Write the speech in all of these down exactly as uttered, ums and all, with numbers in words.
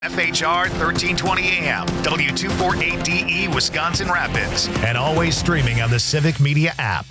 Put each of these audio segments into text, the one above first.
F H R thirteen twenty A M, W two forty-eight D E, Wisconsin Rapids, and always streaming on the Civic Media app.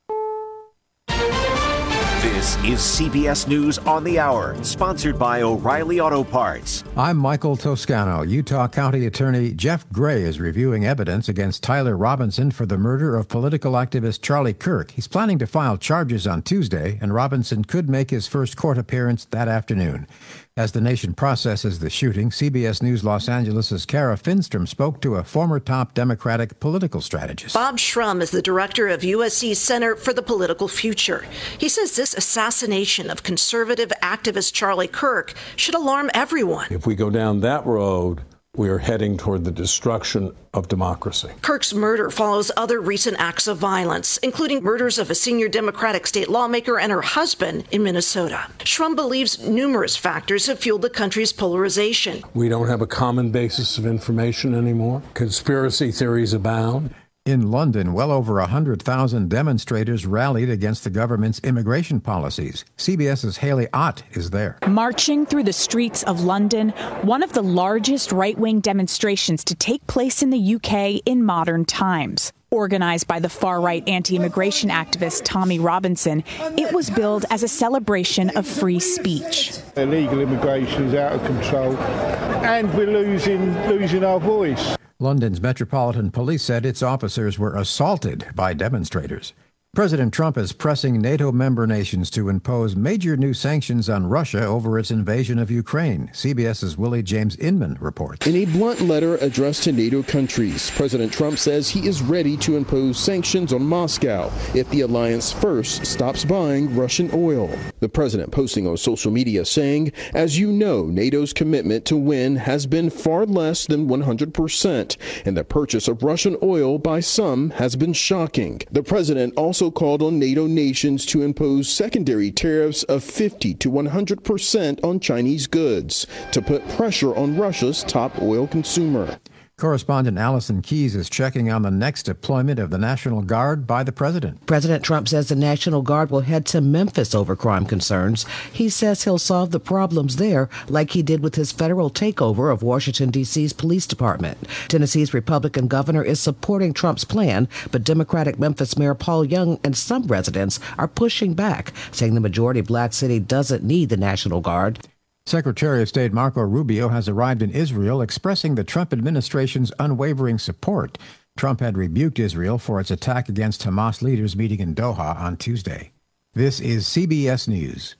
This is C B S News on the Hour, sponsored by O'Reilly Auto Parts. I'm Michael Toscano. Utah County Attorney Jeff Gray is reviewing evidence against Tyler Robinson for the murder of political activist Charlie Kirk. He's planning to file charges on Tuesday, and Robinson could make his first court appearance that afternoon. As the nation processes the shooting, C B S News Los Angeles' Kara Finstrom spoke to a former top Democratic political strategist. Bob Shrum is the director of U S C's Center for the Political Future. He says this assassination of conservative activist Charlie Kirk should alarm everyone. If we go down that road, we are heading toward the destruction of democracy. Kirk's murder follows other recent acts of violence, including murders of a senior Democratic state lawmaker and her husband in Minnesota. Shrum believes numerous factors have fueled the country's polarization. We don't have a common basis of information anymore. Conspiracy theories abound. In London, well over one hundred thousand demonstrators rallied against the government's immigration policies. CBS's Haley Ott is there. Marching through the streets of London, one of the largest right-wing demonstrations to take place in the U K in modern times. Organized by the far-right anti-immigration activist Tommy Robinson, it was billed as a celebration of free speech. Illegal immigration is out of control, and we're losing losing our voice. London's Metropolitan Police said its officers were assaulted by demonstrators. President Trump is pressing NATO member nations to impose major new sanctions on Russia over its invasion of Ukraine. CBS's Willie James Inman reports. In a blunt letter addressed to NATO countries, President Trump says he is ready to impose sanctions on Moscow if the alliance first stops buying Russian oil. The president posting on social media saying, "As you know, NATO's commitment to win has been far less than one hundred percent, and the purchase of Russian oil by some has been shocking." The president also also called on NATO nations to impose secondary tariffs of fifty to one hundred percent on Chinese goods to put pressure on Russia's top oil consumer. Correspondent Allison Keyes is checking on the next deployment of the National Guard by the president. President Trump says the National Guard will head to Memphis over crime concerns. He says he'll solve the problems there like he did with his federal takeover of Washington, D C's police department. Tennessee's Republican governor is supporting Trump's plan, but Democratic Memphis Mayor Paul Young and some residents are pushing back, saying the majority black city doesn't need the National Guard. Secretary of State Marco Rubio has arrived in Israel, expressing the Trump administration's unwavering support. Trump had rebuked Israel for its attack against Hamas leaders meeting in Doha on Tuesday. This is C B S News.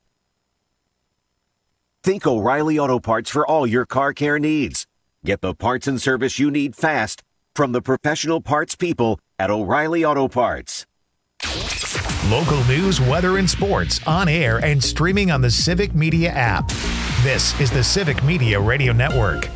Think O'Reilly Auto Parts for all your car care needs. Get the parts and service you need fast from the professional parts people at O'Reilly Auto Parts. Local news, weather, and sports on air and streaming on the Civic Media app. This is the Civic Media Radio Network.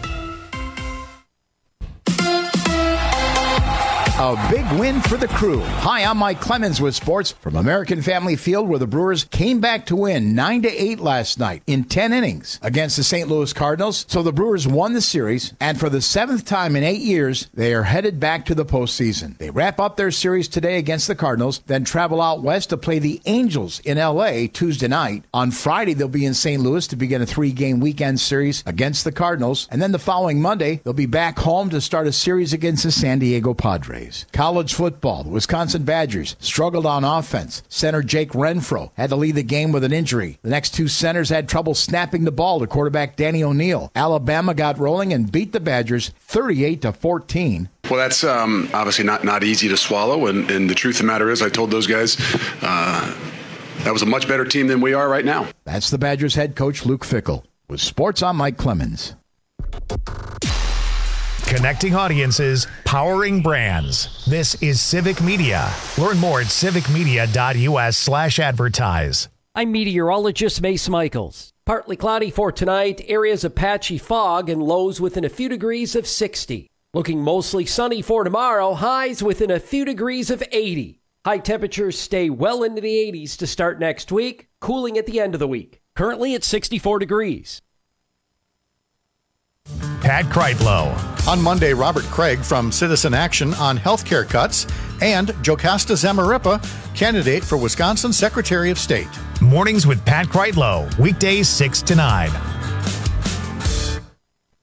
A big win for the Crew. Hi, I'm Mike Clemens with sports from American Family Field, where the Brewers came back to win nine to eight last night in ten innings against the Saint Louis Cardinals. So the Brewers won the series, and for the seventh time in eight years, they are headed back to the postseason. They wrap up their series today against the Cardinals, then travel out west to play the Angels in L A Tuesday night. On Friday, they'll be in Saint Louis to begin a three-game weekend series against the Cardinals, and then the following Monday, they'll be back home to start a series against the San Diego Padres. College football, the Wisconsin Badgers struggled on offense. Center Jake Renfro had to lead the game with an injury. The next two centers had trouble snapping the ball to quarterback Danny O'Neal. Alabama got rolling and beat the Badgers thirty-eight to fourteen. Well, that's um, obviously not, not easy to swallow, and, and the truth of the matter is I told those guys uh, that was a much better team than we are right now. That's the Badgers head coach Luke Fickell. With sports, I'm Mike Clemens. Connecting audiences, powering brands. This is Civic Media. Learn more at civicmedia.us slash advertise. I'm meteorologist Mace Michaels. Partly cloudy for tonight, areas of patchy fog and lows within a few degrees of sixty. Looking mostly sunny for tomorrow, highs within a few degrees of eighty. High temperatures stay well into the eighties to start next week, cooling at the end of the week. Currently at sixty-four degrees. Pat Kreitlow. On Monday, Robert Craig from Citizen Action on healthcare cuts, and Jocasta Zamarripa, candidate for Wisconsin Secretary of State. Mornings with Pat Kreitlow, weekdays six to nine.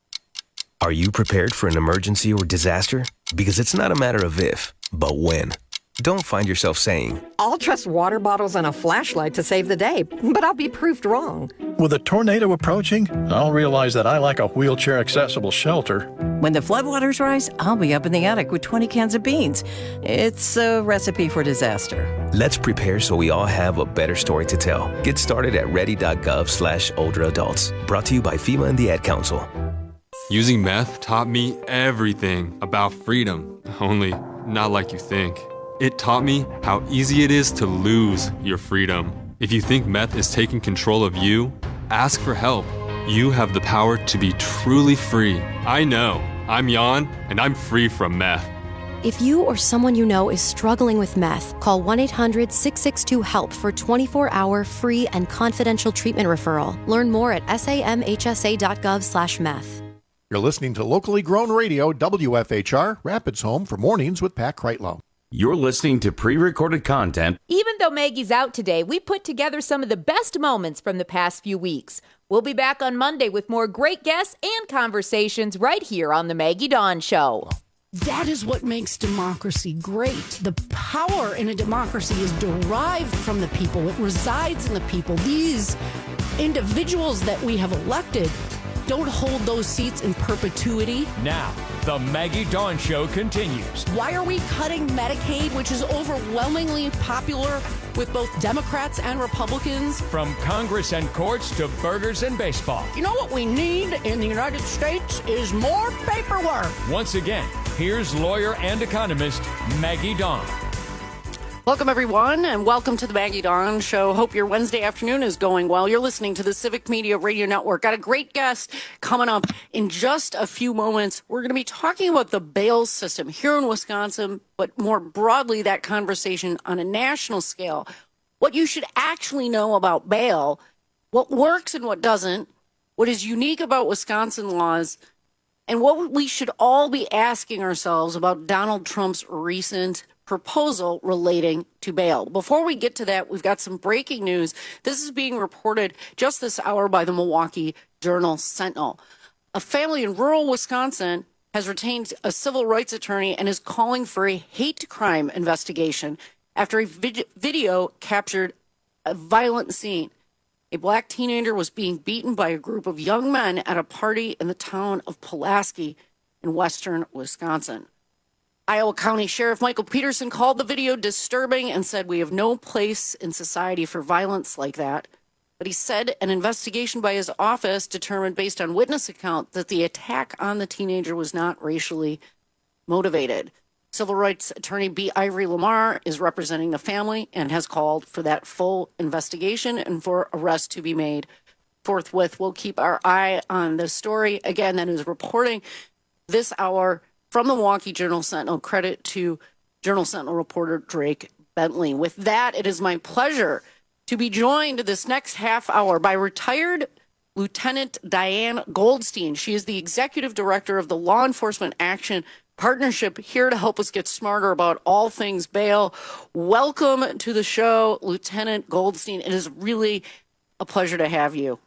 Are you prepared for an emergency or disaster? Because it's not a matter of if, but when. Don't find yourself saying, I'll trust water bottles and a flashlight to save the day, but I'll be proved wrong. With a tornado approaching, I'll realize that I lack a wheelchair-accessible shelter. When the floodwaters rise, I'll be up in the attic with twenty cans of beans. It's a recipe for disaster. Let's prepare so we all have a better story to tell. Get started at ready.gov slash older adults. Brought to you by FEMA and the Ad Council. Using meth taught me everything about freedom, only not like you think. It taught me how easy it is to lose your freedom. If you think meth is taking control of you, ask for help. You have the power to be truly free. I know. I'm Jan, and I'm free from meth. If you or someone you know is struggling with meth, call one eight hundred six six two HELP for twenty-four hour free and confidential treatment referral. Learn more at samhsa.gov slash meth. You're listening to locally grown radio, W F H R, Rapids Home for Mornings with Pat Kreitlow. You're listening to pre-recorded content. Even though Maggie's out today, we put together some of the best moments from the past few weeks. We'll be back on Monday with more great guests and conversations right here on The Maggie Dawn Show. That is what makes democracy great. The power in a democracy is derived from the people. It resides in the people. These individuals that we have elected don't hold those seats in perpetuity. Now, the Maggie Dawn Show continues. Why are we cutting Medicaid, which is overwhelmingly popular with both Democrats and Republicans? From Congress and courts to burgers and baseball. You know what we need in the United States is more paperwork. Once again, here's lawyer and economist Maggie Dawn. Welcome, everyone, and welcome to the Maggie Dawn Show. Hope your Wednesday afternoon is going well. You're listening to the Civic Media Radio Network. Got a great guest coming up in just a few moments. We're going to be talking about the bail system here in Wisconsin, but more broadly, that conversation on a national scale. What you should actually know about bail, what works and what doesn't, what is unique about Wisconsin laws, and what we should all be asking ourselves about Donald Trump's recent proposal relating to bail. Before we get to that, we've got some breaking news. This is being reported just this hour by the Milwaukee Journal-Sentinel. A family in rural Wisconsin has retained a civil rights attorney and is calling for a hate crime investigation after a vid- video captured a violent scene. A black teenager was being beaten by a group of young men at a party in the town of Pulaski in western Wisconsin. Iowa County Sheriff Michael Peterson called the video disturbing and said we have no place in society for violence like that. But he said an investigation by his office determined based on witness account that the attack on the teenager was not racially motivated. Civil rights attorney B. Ivory Lamar is representing the family and has called for that full investigation and for arrest to be made forthwith. We'll keep our eye on this story. Again, that is reporting this hour from the Milwaukee Journal-Sentinel. Credit to Journal-Sentinel reporter Drake Bentley. With that, it is my pleasure to be joined this next half hour by retired Lieutenant Diane Goldstein. She is the executive director of the Law Enforcement Action Partnership, here to help us get smarter about all things bail. Welcome to the show, Lieutenant Goldstein. It is really a pleasure to have you.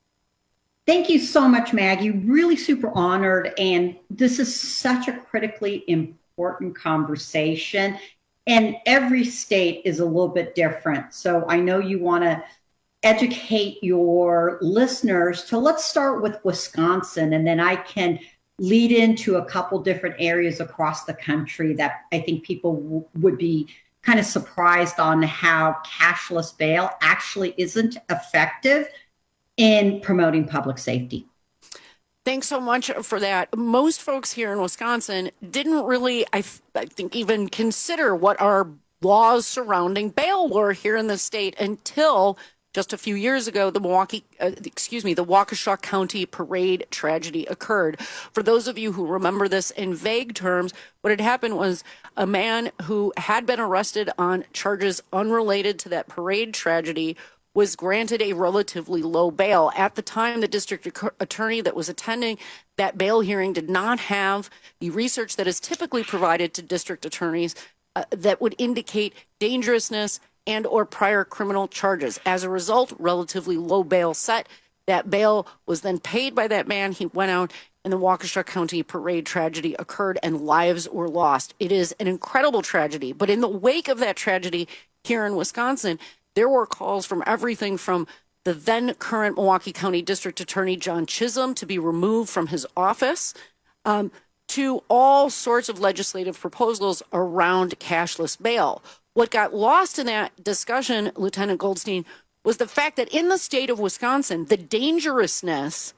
Thank you so much, Maggie. Really super honored. And this is such a critically important conversation. And every state is a little bit different. So I know you want to educate your listeners. So let's start with Wisconsin, and then I can lead into a couple different areas across the country that I think people w- would be kind of surprised on how cashless bail actually isn't effective in promoting public safety. Thanks so much for that. Most folks here in Wisconsin didn't really, I, th- I think, even consider what our laws surrounding bail were here in the state until just a few years ago, the Milwaukee, uh, excuse me, the Waukesha County parade tragedy occurred. For those of you who remember this in vague terms, what had happened was a man who had been arrested on charges unrelated to that parade tragedy was granted a relatively low bail. At the time, the district attorney that was attending that bail hearing did not have the research that is typically provided to district attorneys uh, that would indicate dangerousness and or prior criminal charges. As a result, relatively low bail set. That bail was then paid by that man. He went out and the Waukesha County parade tragedy occurred and lives were lost. It is an incredible tragedy. But in the wake of that tragedy here in Wisconsin, there were calls from everything from the then current Milwaukee County District Attorney John Chisholm to be removed from his office, um, to all sorts of legislative proposals around cashless bail. What got lost in that discussion, Lieutenant Goldstein, was the fact that in the state of Wisconsin, the dangerousness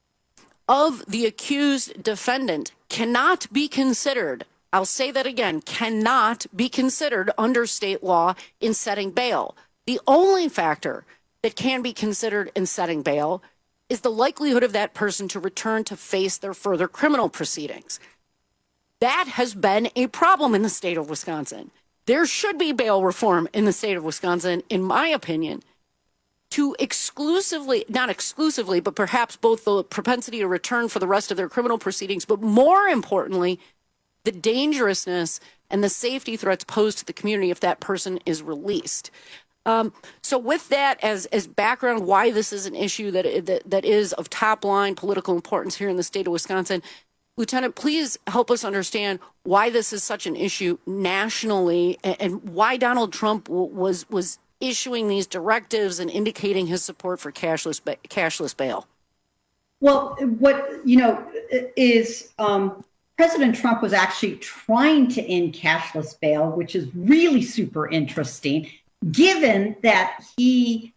of the accused defendant cannot be considered, I'll say that again, cannot be considered under state law in setting bail. The only factor that can be considered in setting bail is the likelihood of that person to return to face their further criminal proceedings. That has been a problem in the state of Wisconsin. There should be bail reform in the state of Wisconsin, in my opinion, to exclusively, not exclusively, but perhaps both the propensity to return for the rest of their criminal proceedings, but more importantly, the dangerousness and the safety threats posed to the community if that person is released. Um, so with that as as background, why this is an issue that, that that is of top line political importance here in the state of Wisconsin, Lieutenant, please help us understand why this is such an issue nationally and, and why Donald Trump w- was was issuing these directives and indicating his support for cashless ba- cashless bail. Well, what you know is um, President Trump was actually trying to end cashless bail, which is really super interesting, given that he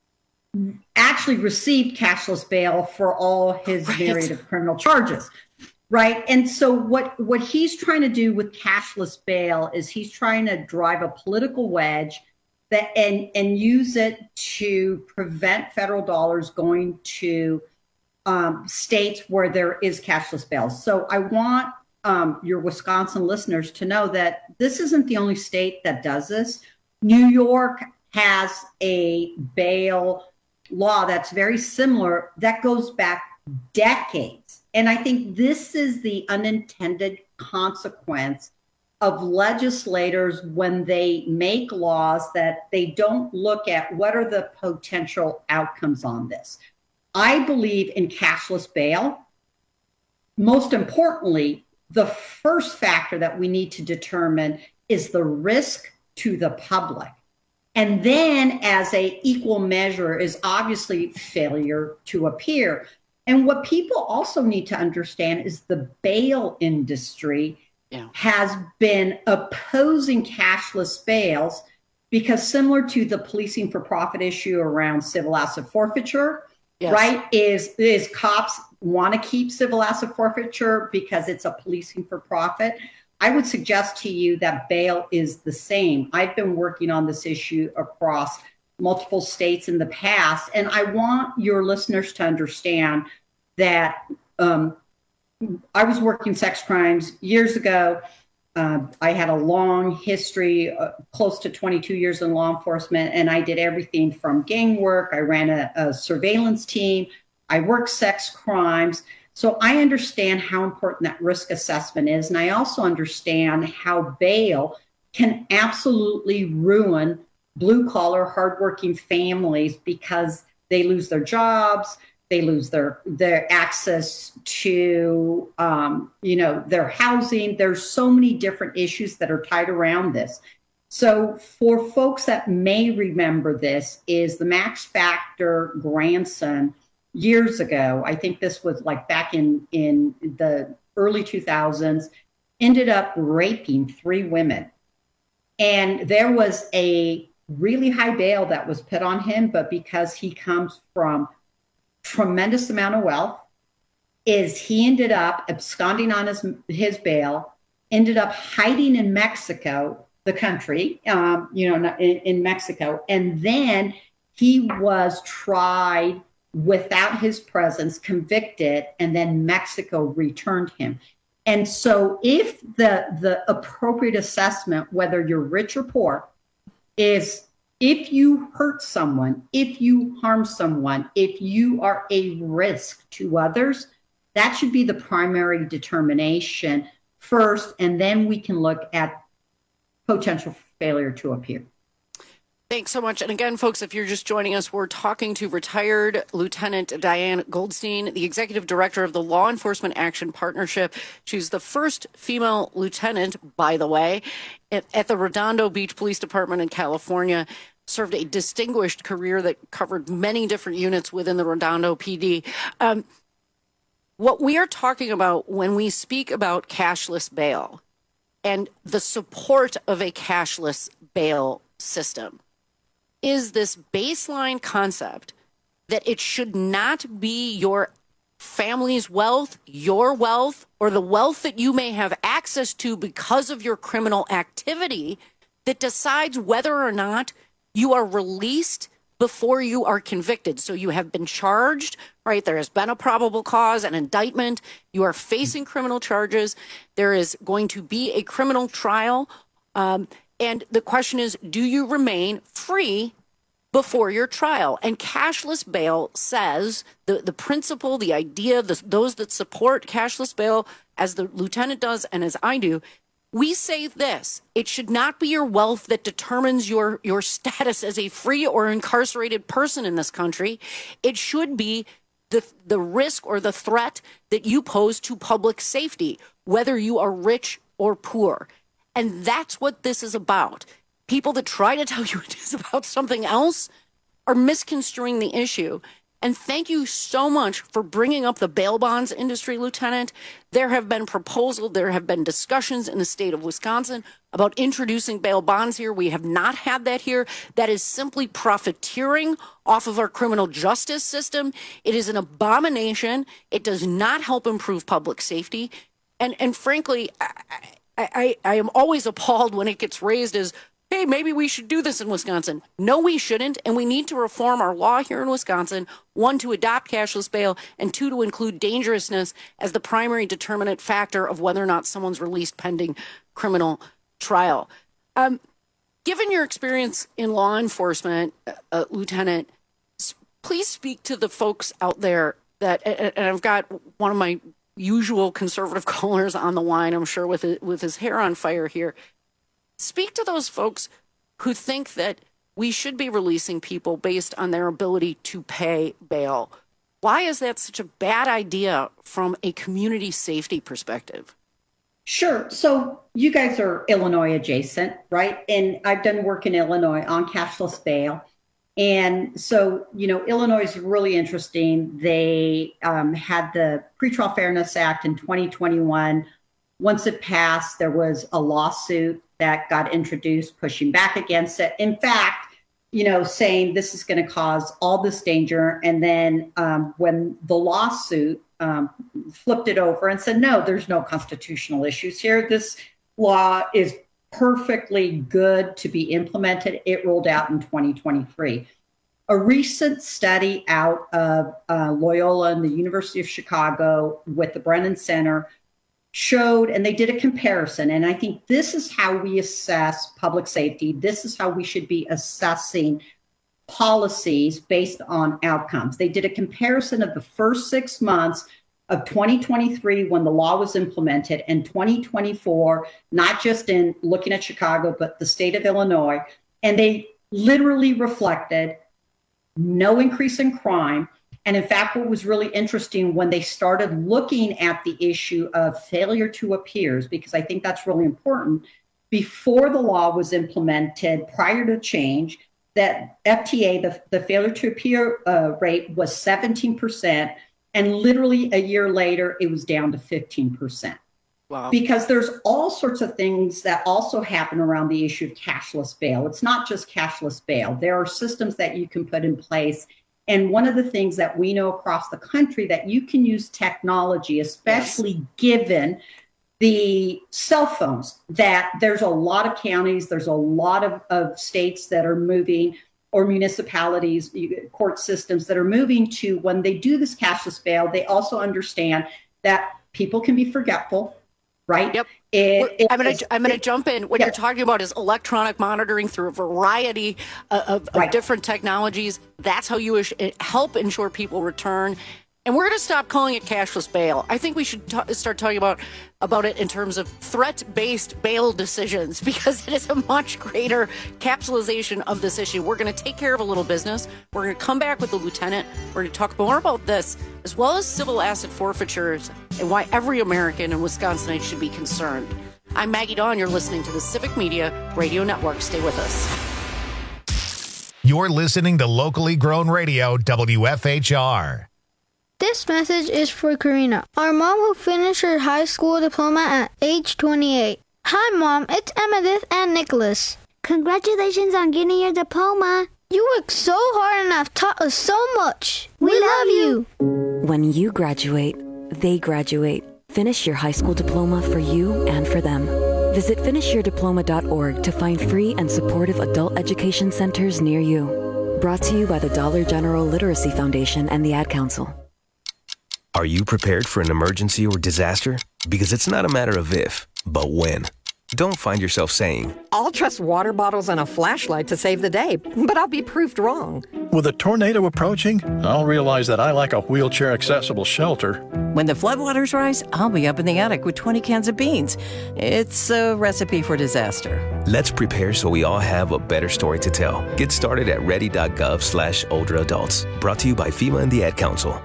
actually received cashless bail for all his right. myriad of criminal charges, right? And so what, what he's trying to do with cashless bail is he's trying to drive a political wedge that and, and use it to prevent federal dollars going to um, states where there is cashless bail. So I want um, your Wisconsin listeners to know that this isn't the only state that does this. New York has a bail law that's very similar that goes back decades. And I think this is the unintended consequence of legislators when they make laws that they don't look at what are the potential outcomes on this. I believe in cashless bail. Most importantly, the first factor that we need to determine is the risk to the public. And then as a equal measure is obviously failure to appear. And what people also need to understand is the bail industry yeah. has been opposing cashless bails because similar to the policing for profit issue around civil asset forfeiture, yes. right, is, is cops want to keep civil asset forfeiture because it's a policing for profit. I would suggest to you that bail is the same. I've been working on this issue across multiple states in the past, and I want your listeners to understand that um, I was working sex crimes years ago. Uh, I had a long history, uh, close to twenty-two years in law enforcement, and I did everything from gang work. I ran a, a surveillance team. I worked sex crimes. So I understand how important that risk assessment is. And I also understand how bail can absolutely ruin blue collar, hardworking families because they lose their jobs, they lose their, their access to, um, you know, their housing. There's so many different issues that are tied around this. So for folks that may remember this is the Max Factor grandson years ago, I think this was like back in, in the early two thousands, ended up raping three women. And there was a really high bail that was put on him, but because he comes from tremendous amount of wealth, is he ended up absconding on his, his bail, ended up hiding in Mexico, the country, um, you know, in, in Mexico. And then he was tried without his presence, convicted, and then Mexico returned him. And so if the, the appropriate assessment, whether you're rich or poor, is if you hurt someone, if you harm someone, if you are a risk to others, that should be the primary determination first, and then we can look at potential failure to appear. Thanks so much. And again, folks, if you're just joining us, we're talking to retired Lieutenant Diane Goldstein, the executive director of the Law Enforcement Action Partnership. She's the first female lieutenant, by the way, at, at the Redondo Beach Police Department in California. Served a distinguished career that covered many different units within the Redondo P D. Um, what we are talking about when we speak about cashless bail and the support of a cashless bail system is this baseline concept that it should not be your family's wealth, your wealth, or the wealth that you may have access to because of your criminal activity that decides whether or not you are released before you are convicted. So you have been charged, right? There has been a probable cause, an indictment. You are facing criminal charges. There is going to be a criminal trial. Um, And the question is, do you remain free before your trial? And cashless bail says the, the principle, the idea, the, those that support cashless bail, as the lieutenant does and as I do, we say this: it should not be your wealth that determines your, your status as a free or incarcerated person in this country. It should be the, the risk or the threat that you pose to public safety, whether you are rich or poor. And that's what this is about. People that try to tell you it is about something else are misconstruing the issue. And thank you so much for bringing up the bail bonds industry, Lieutenant. There have been proposals, there have been discussions in the state of Wisconsin about introducing bail bonds here. We have not had that here. That is simply profiteering off of our criminal justice system. It is an abomination. It does not help improve public safety. And, and frankly, I, I, I am always appalled when it gets raised as, hey, maybe we should do this in Wisconsin. No, we shouldn't. And we need to reform our law here in Wisconsin, one, to adopt cashless bail, and two, to include dangerousness as the primary determinant factor of whether or not someone's released pending criminal trial. Um, given your experience in law enforcement, uh, Lieutenant, please speak to the folks out there that, and I've got one of my usual conservative callers on the line, I'm sure, with it, with his hair on fire here. Speak to those folks who think that we should be releasing people based on their ability to pay bail. Why is that such a bad idea from a community safety perspective? Sure. So you guys are Illinois adjacent, right? And I've done work in Illinois on cashless bail. And so, you know, Illinois is really interesting. They um, had the Pretrial Fairness Act in twenty twenty-one. Once it passed, there was a lawsuit that got introduced pushing back against it. In fact, you know, saying this is going to cause all this danger. And then um, when the lawsuit um, flipped it over and said, no, there's no constitutional issues here. This law is perfectly good to be implemented. It rolled out in twenty twenty-three. A recent study out of uh, Loyola and the University of Chicago with the Brennan Center showed, and they did a comparison, and I think this is how we assess public safety. This is how we should be assessing policies based on outcomes. They did a comparison of the first six months of twenty twenty-three when the law was implemented and twenty twenty-four, not just in looking at Chicago, but the state of Illinois. And they literally reflected no increase in crime. And in fact, what was really interesting when they started looking at the issue of failure to appears, because I think that's really important, before the law was implemented, prior to change, that F T A, the, the failure to appear uh, rate was seventeen percent. And literally a year later, it was down to fifteen percent. Wow. Because there's all sorts of things that also happen around the issue of cashless bail. It's not just cashless bail. There are systems that you can put in place. And one of the things that we know across the country that you can use technology, especially yes. given the cell phones, that there's a lot of counties, there's a lot of, of states that are moving, or municipalities, court systems that are moving to, when they do this cashless bail, they also understand that people can be forgetful, right? Yep. It, it, I'm going to I'm going to jump in. What yeah. you're talking about is electronic monitoring through a variety of, of, right. of different technologies. That's how you help ensure people return. And we're going to stop calling it cashless bail. I think we should t- start talking about, about it in terms of threat-based bail decisions, because it is a much greater capsulization of this issue. We're going to take care of a little business. We're going to come back with the lieutenant. We're going to talk more about this, as well as civil asset forfeitures and why every American and Wisconsinite should be concerned. I'm Maggie Dawn. You're listening to the Civic Media Radio Network. Stay with us. You're listening to locally grown radio, W F H R. This message is for Karina, our mom who finished her high school diploma at age twenty-eight. Hi, Mom. It's Emmettith and Nicholas. Congratulations on getting your diploma. You worked so hard and have taught us so much. We, we love you. When you graduate, they graduate. Finish your high school diploma for you and for them. Visit finish your diploma dot org to find free and supportive adult education centers near you. Brought to you by the Dollar General Literacy Foundation and the Ad Council. Are you prepared for an emergency or disaster? Because it's not a matter of if, but when. Don't find yourself saying, I'll trust water bottles and a flashlight to save the day, but I'll be proved wrong. With a tornado approaching, I'll realize that I like a wheelchair-accessible shelter. When the floodwaters rise, I'll be up in the attic with twenty cans of beans. It's a recipe for disaster. Let's prepare so we all have a better story to tell. Get started at ready.gov slash older adults. Brought to you by FEMA and the Ad Council.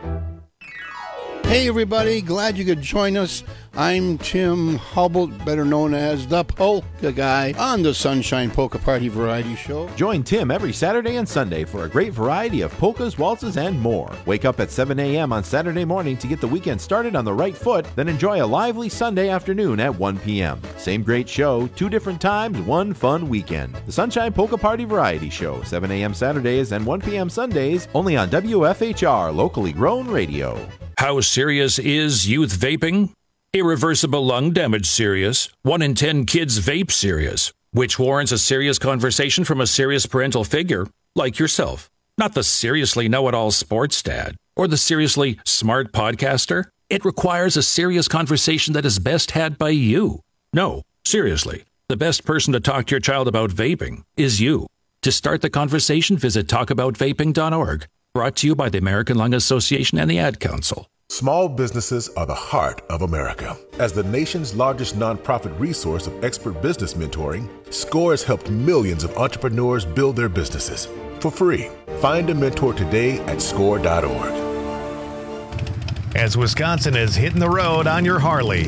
Hey everybody, glad you could join us. I'm Tim Hubble, better known as the Polka Guy, on the Sunshine Polka Party Variety Show. Join Tim every Saturday and Sunday for a great variety of polkas, waltzes, and more. Wake up at seven a.m. on Saturday morning to get the weekend started on the right foot, then enjoy a lively Sunday afternoon at one p.m. Same great show, two different times, one fun weekend. The Sunshine Polka Party Variety Show, seven a.m. Saturdays and one p.m. Sundays, only on W F H R, locally grown radio. How serious is youth vaping? Irreversible lung damage serious. One in ten kids vape serious, which warrants a serious conversation from a serious parental figure like yourself. Not the seriously know-it-all sports dad or the seriously smart podcaster. It requires a serious conversation that is best had by you. No, seriously, the best person to talk to your child about vaping is you. To start the conversation, visit talk about vaping dot org. Brought to you by the American Lung Association and the Ad Council. Small businesses are the heart of America. As the nation's largest nonprofit resource of expert business mentoring, SCORE has helped millions of entrepreneurs build their businesses for free. Find a mentor today at score dot org. As Wisconsin is hitting the road on your Harley,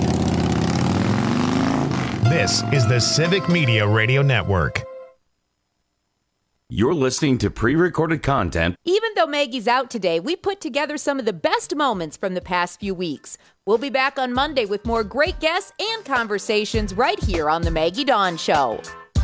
this is the Civic Media Radio Network. You're listening to pre-recorded content. Even though Maggie's out today, we put together some of the best moments from the past few weeks. We'll be back on Monday with more great guests and conversations right here on the Maggie Dawn Show.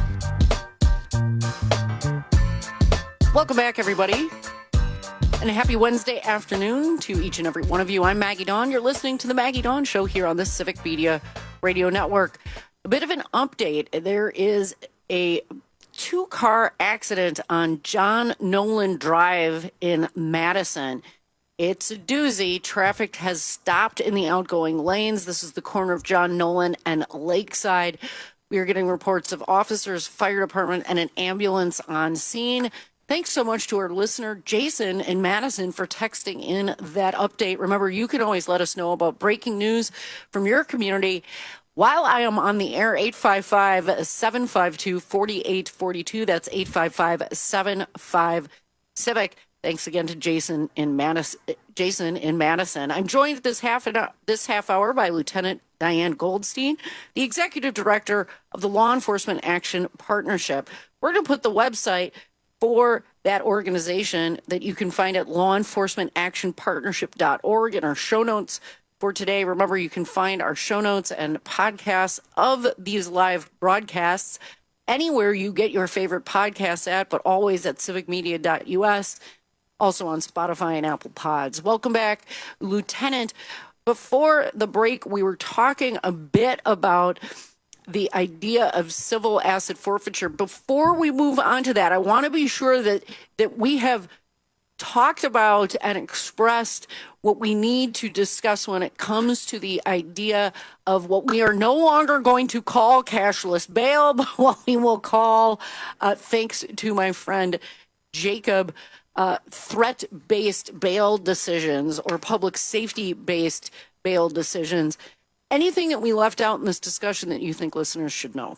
Welcome back, everybody. And a happy Wednesday afternoon to each and every one of you. I'm Maggie Dawn. You're listening to the Maggie Dawn Show here on the Civic Media Radio Network. A bit of an update. There is a two-car accident on John Nolan Drive in Madison. It's a doozy. Traffic has stopped in the outgoing lanes. This is the corner of John Nolan and Lakeside. We are getting reports of officers, fire department, and an ambulance on scene. Thanks so much to our listener, Jason in Madison, for texting in that update. Remember, you can always let us know about breaking news from your community while I am on the air. Eight five five, seven five two, four eight four two. That's eight five five, seven five, Civic. Thanks again to Jason in Madison. Jason in Madison. I'm joined this half an hour, this half hour by Lieutenant Diane Goldstein, the Executive Director of the Law Enforcement Action Partnership. We're going to put the website for that organization that you can find at law enforcement action partnership dot org in our show notes for today. Remember, you can find our show notes and podcasts of these live broadcasts anywhere you get your favorite podcasts at, but always at civic media dot u s, also on Spotify and Apple Pods. Welcome back, Lieutenant. Before the break, we were talking a bit about the idea of civil asset forfeiture. Before we move on to that, I want to be sure that, that we have talked about and expressed what we need to discuss when it comes to the idea of what we are no longer going to call cashless bail, but what we will call, uh, thanks to my friend Jacob uh, threat-based bail decisions or public safety-based bail decisions. Anything that we left out in this discussion that you think listeners should know?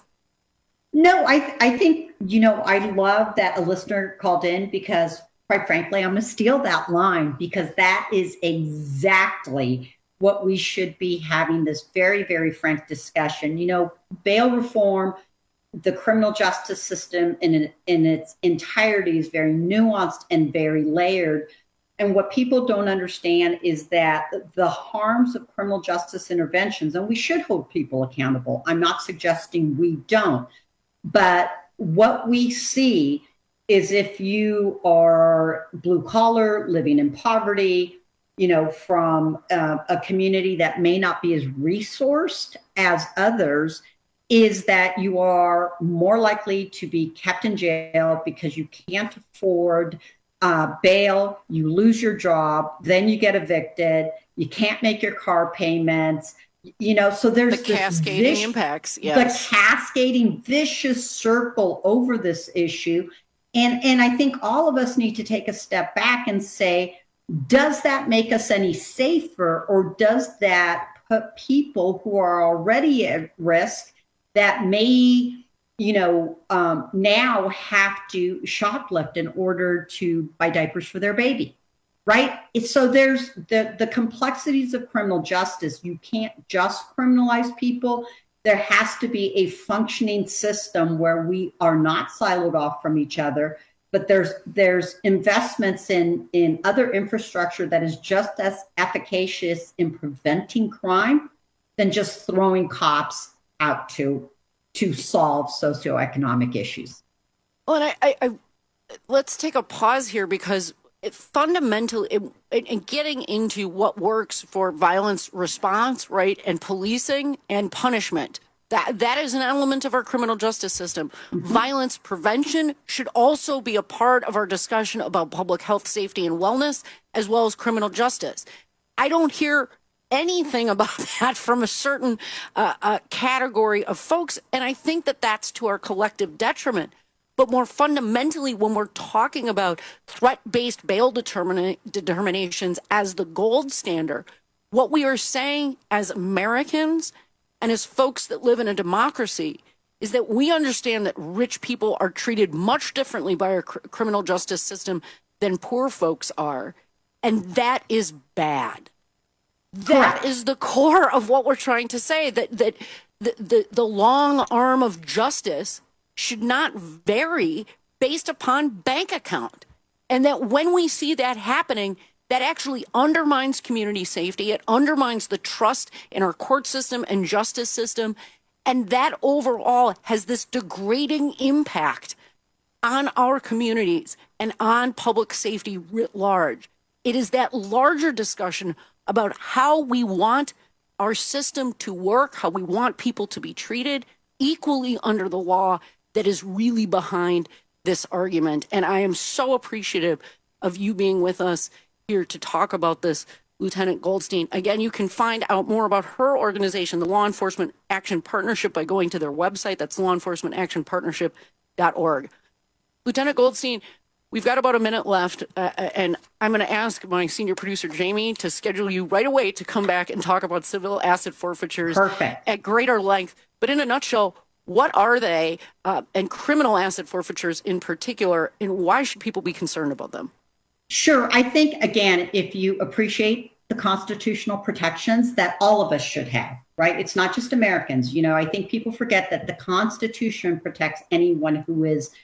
No, I I think, you know, I love that a listener called in because, quite frankly, I'm going to steal that line because that is exactly what we should be having this very, very frank discussion. You know, bail reform, the criminal justice system in, in its entirety is very nuanced and very layered. And what people don't understand is that the harms of criminal justice interventions, and we should hold people accountable. I'm not suggesting we don't. But what we see is if you are blue collar, living in poverty, you know, from uh, a community that may not be as resourced as others, is that you are more likely to be kept in jail because you can't afford uh, bail, you lose your job, then you get evicted, you can't make your car payments. You know, so there's the cascading vic- impacts, yes. The cascading vicious circle over this issue. And, and I think all of us need to take a step back and say, does that make us any safer, or does that put people who are already at risk that may, you know, um, now have to shoplift in order to buy diapers for their baby? Right. So there's the, the complexities of criminal justice. You can't just criminalize people. There has to be a functioning system where we are not siloed off from each other, but there's there's investments in, in other infrastructure that is just as efficacious in preventing crime than just throwing cops out to to solve socioeconomic issues. Well, and I, I, I let's take a pause here because It fundamentally, it, and getting into what works for violence response, right, and policing and punishment, that that is an element of our criminal justice system. Mm-hmm. Violence prevention should also be a part of our discussion about public health, safety, and wellness, as well as criminal justice. I don't hear anything about that from a certain uh, uh, category of folks, and I think that that's to our collective detriment. But more fundamentally, when we're talking about threat-based bail determina- determinations as the gold standard, what we are saying as Americans and as folks that live in a democracy is that we understand that rich people are treated much differently by our cr- criminal justice system than poor folks are. And that is bad. That Correct. Is the core of what we're trying to say, that, that the, the, the long arm of justice should not vary based upon bank account. And that when we see that happening, that actually undermines community safety. It undermines the trust in our court system and justice system. And that overall has this degrading impact on our communities and on public safety writ large. It is that larger discussion about how we want our system to work, how we want people to be treated equally under the law, that is really behind this argument. And I am so appreciative of you being with us here to talk about this, Lieutenant Goldstein. Again, you can find out more about her organization, the Law Enforcement Action Partnership, by going to their website. That's law enforcement action partnership dot org. Lieutenant Goldstein, we've got about a minute left, uh, and I'm going to ask my senior producer, Jamie, to schedule you right away to come back and talk about civil asset forfeitures Perfect. At greater length. But in a nutshell, what are they, uh, and criminal asset forfeitures in particular, and why should people be concerned about them? Sure. I think, again, if you appreciate the constitutional protections that all of us should have, right? It's not just Americans. You know, I think people forget that the Constitution protects anyone who is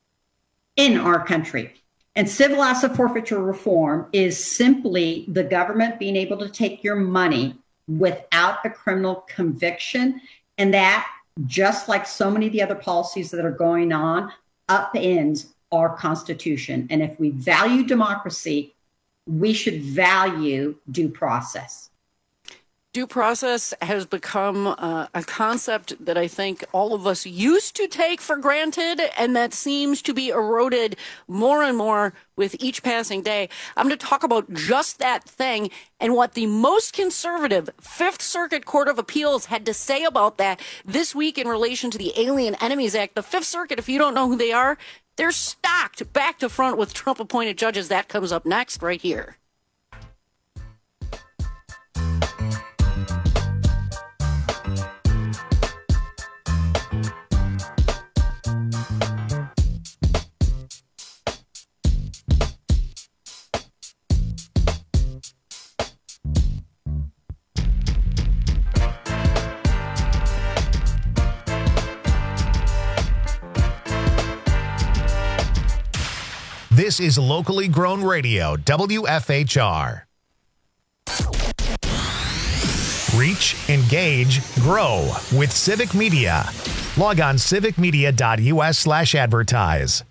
in our country. And civil asset forfeiture reform is simply the government being able to take your money without a criminal conviction, and that, just like so many of the other policies that are going on, upends our Constitution. And if we value democracy, we should value due process. Due process has become uh, a concept that I think all of us used to take for granted, and that seems to be eroded more and more with each passing day. I'm going to talk about just that thing and what the most conservative Fifth Circuit Court of Appeals had to say about that this week in relation to the Alien Enemies Act. The Fifth Circuit, if you don't know who they are, They're stocked back to front with Trump-appointed judges. That comes up next right here. This is locally grown radio, W F H R. Reach, engage, grow with Civic Media. Log on civicmedia.us slash advertise.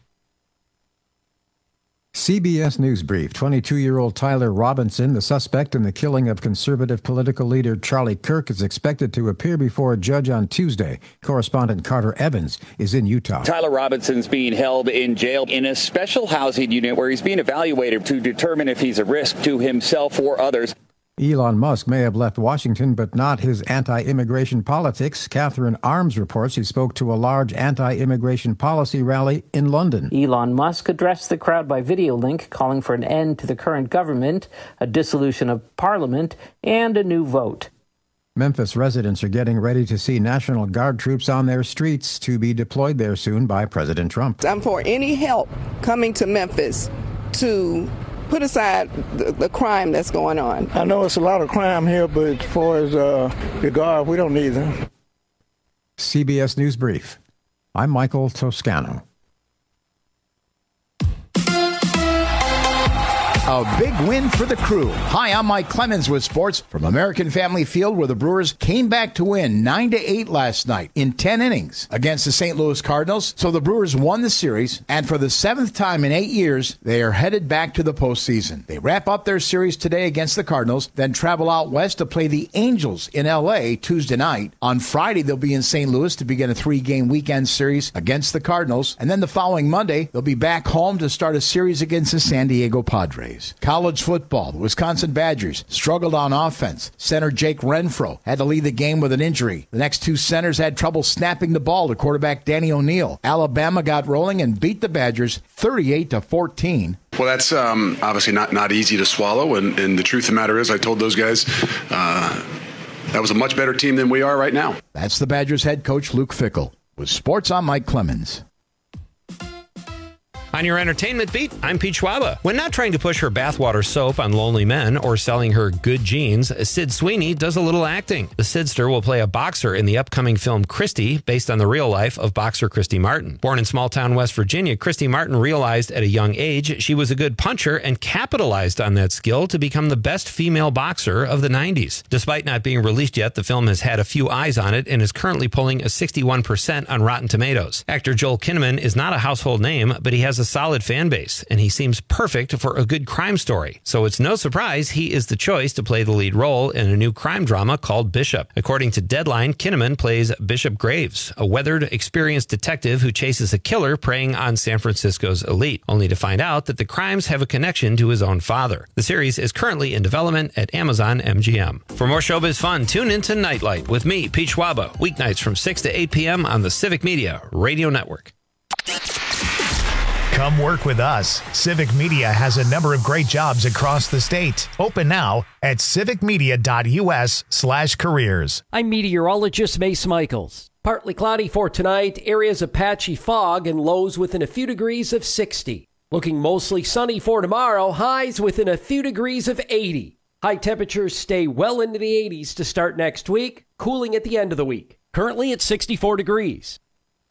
C B S News Brief. twenty-two-year-old Tyler Robinson, the suspect in the killing of conservative political leader Charlie Kirk, is expected to appear before a judge on Tuesday. Correspondent Carter Evans is in Utah. Tyler Robinson's being held in jail in a special housing unit where he's being evaluated to determine if he's a risk to himself or others. Elon Musk may have left Washington, but not his anti-immigration politics. Catherine Arms reports he spoke to a large anti-immigration policy rally in London. Elon Musk addressed the crowd by video link, calling for an end to the current government, a dissolution of parliament, and a new vote. Memphis residents are getting ready to see National Guard troops on their streets to be deployed there soon by President Trump. I'm for any help coming to Memphis to put aside the, the crime that's going on. I know it's a lot of crime here, but as far as uh, the Guard, we don't need them. C B S News Brief. I'm Michael Toscano. A big win for the Crew. Hi, I'm Mike Clemens with sports from American Family Field, where the Brewers came back to win nine to eight last night in ten innings against the Saint Louis Cardinals. So the Brewers won the series, and for the seventh time in eight years, they are headed back to the postseason. They wrap up their series today against the Cardinals, then travel out west to play the Angels in L A Tuesday night. On Friday, they'll be in Saint Louis to begin a three-game weekend series against the Cardinals, and then the following Monday, they'll be back home to start a series against the San Diego Padres. College football, the Wisconsin Badgers struggled on offense. Center Jake Renfro had to lead the game with an injury. The next two centers had trouble snapping the ball to quarterback Danny O'Neal. Alabama got rolling and beat the Badgers thirty-eight to fourteen. Well, that's um, obviously not, not easy to swallow, and, and the truth of the matter is I told those guys uh, that was a much better team than we are right now. That's the Badgers head coach Luke Fickell. With sports, I'm Mike Clemens. On your entertainment beat, I'm Pete Schwaba. When not trying to push her bathwater soap on lonely men or selling her good jeans, Sid Sweeney does a little acting. The Sidster will play a boxer in the upcoming film Christy, based on the real life of boxer Christy Martin. Born in small-town West Virginia, Christy Martin realized at a young age she was a good puncher and capitalized on that skill to become the best female boxer of the nineties. Despite not being released yet, the film has had a few eyes on it and is currently pulling a sixty-one percent on Rotten Tomatoes. Actor Joel Kinnaman is not a household name, but he has a solid fan base, and he seems perfect for a good crime story. So it's no surprise he is the choice to play the lead role in a new crime drama called Bishop. According to Deadline, Kinnaman plays Bishop Graves, a weathered, experienced detective who chases a killer preying on San Francisco's elite, only to find out that the crimes have a connection to his own father. The series is currently in development at Amazon M G M. For more showbiz fun, tune into Nightlight with me, Pete Schwaba, weeknights from six to eight p.m. on the Civic Media Radio Network. Come work with us. Civic Media has a number of great jobs across the state. Open now at civicmedia.us slash careers. I'm meteorologist Mace Michaels. Partly cloudy for tonight, areas of patchy fog and lows within a few degrees of sixty. Looking mostly sunny for tomorrow, highs within a few degrees of eighty. High temperatures stay well into the eighties to start next week, cooling at the end of the week. Currently at sixty-four degrees.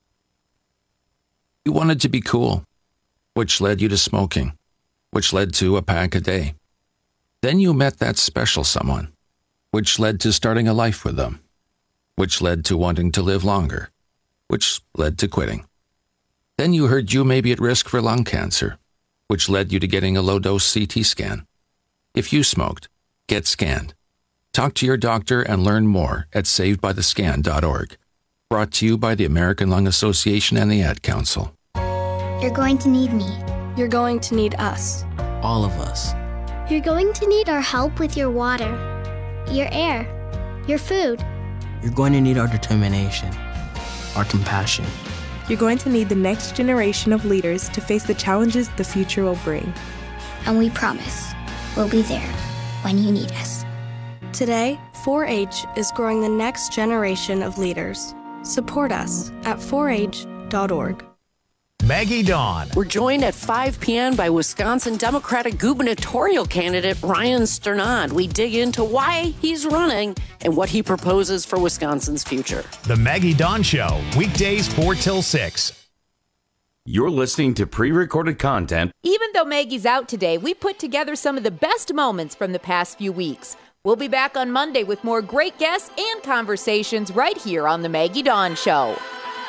You wanted to be cool, which led you to smoking, which led to a pack a day. Then you met that special someone, which led to starting a life with them, which led to wanting to live longer, which led to quitting. Then you heard you may be at risk for lung cancer, which led you to getting a low-dose C T scan. If you smoked, get scanned. Talk to your doctor and learn more at saved by the scan dot org. Brought to you by the American Lung Association and the Ad Council. You're going to need me. You're going to need us. All of us. You're going to need our help with your water, your air, your food. You're going to need our determination, our compassion, You're going to need the next generation of leaders to face the challenges the future will bring. And we promise we'll be there when you need us. Today, four H is growing the next generation of leaders. Support us at four H dot org. Maggie Dawn. We're joined at five p.m. by Wisconsin Democratic gubernatorial candidate Ryan Sternad. We dig into why he's running and what he proposes for Wisconsin's future. The Maggie Dawn Show, weekdays four till six. You're listening to pre-recorded content. Even though Maggie's out today, we put together some of the best moments from the past few weeks. We'll be back on Monday with more great guests and conversations right here on The Maggie Dawn Show.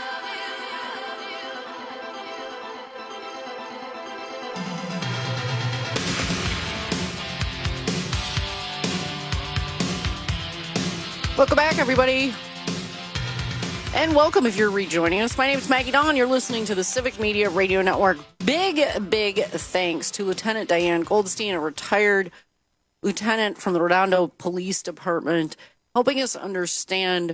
Welcome back, everybody. And welcome if you're rejoining us. My name is Maggie Dawn. You're listening to the Civic Media Radio Network. Big, big thanks to Lieutenant Diane Goldstein, a retired lieutenant from the Redondo Police Department, helping us understand